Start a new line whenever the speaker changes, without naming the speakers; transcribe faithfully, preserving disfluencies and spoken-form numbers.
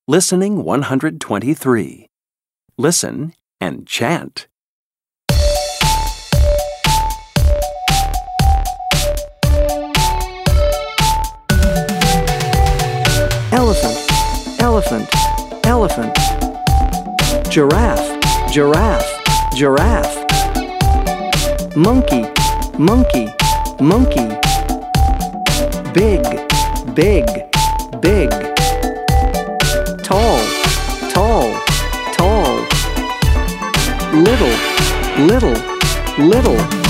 Listening one hundred twenty-three. Listen and chant.
Elephant, elephant, elephant. Giraffe, giraffe, giraffe. Monkey, monkey, monkey. Big, big, big. Tall, tall, tall. Little, little, little.